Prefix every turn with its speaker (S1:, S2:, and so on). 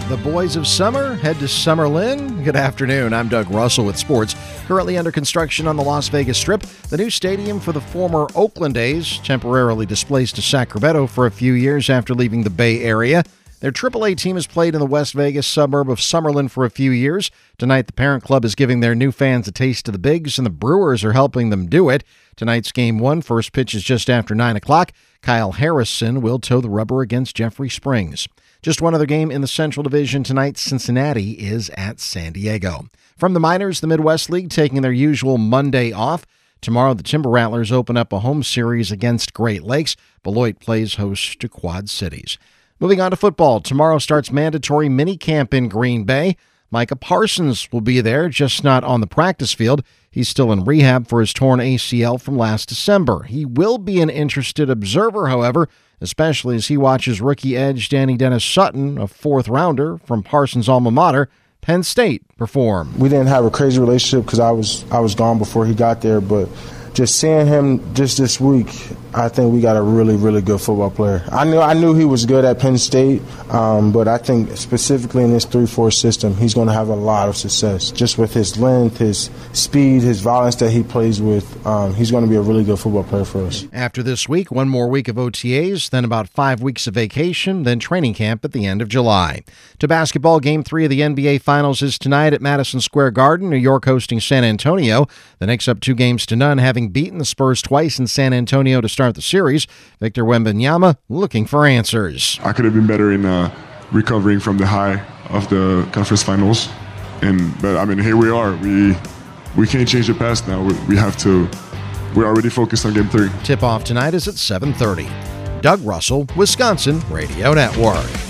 S1: The boys of summer head to Summerlin. Good afternoon. I'm Doug Russell with sports. Currently under construction on the Las Vegas Strip, the new stadium for the former Oakland A's, temporarily displaced to Sacramento for a few years after leaving the Bay Area. Their AAA team has played in the West Vegas suburb of Summerlin for a few years. Tonight, the parent club is giving their new fans a taste of the bigs, and the Brewers are helping them do it. Tonight's Game 1, first pitch is just after 9 o'clock. Kyle Harrison will toe the rubber against Jeffrey Springs. Just one other game in the Central Division tonight. Cincinnati is at San Diego. From the minors, the Midwest League taking their usual Monday off. Tomorrow, the Timber Rattlers open up a home series against Great Lakes. Beloit plays host to Quad Cities. Moving on to football, tomorrow starts mandatory minicamp in Green Bay. Micah Parsons will be there, just not on the practice field. He's still in rehab for his torn ACL from last December. He will be an interested observer, however, especially as he watches rookie edge Danny Dennis Sutton, a fourth-rounder from Parsons' alma mater, Penn State, perform.
S2: We didn't have a crazy relationship because I was gone before he got there, but just seeing him just this week, I think we got a really, really good football player. I knew he was good at Penn State, but I think specifically in this 3-4 system, he's going to have a lot of success. Just with his length, his speed, his violence that he plays with, he's going to be a really good football player for us.
S1: After this week, one more week of OTAs, then about 5 weeks of vacation, then training camp at the end of July. To basketball, Game 3 of the NBA Finals is tonight at Madison Square Garden. New York hosting San Antonio. The Knicks up 2-0, having beaten the Spurs twice in San Antonio to start the series. Victor Wembanyama looking for answers.
S3: I could have been better in recovering from the high of the conference finals, but I mean, here we are. We can't change the past now. We're already focused on Game 3.
S1: Tip-off tonight is at 7:30. Doug Russell, Wisconsin Radio Network.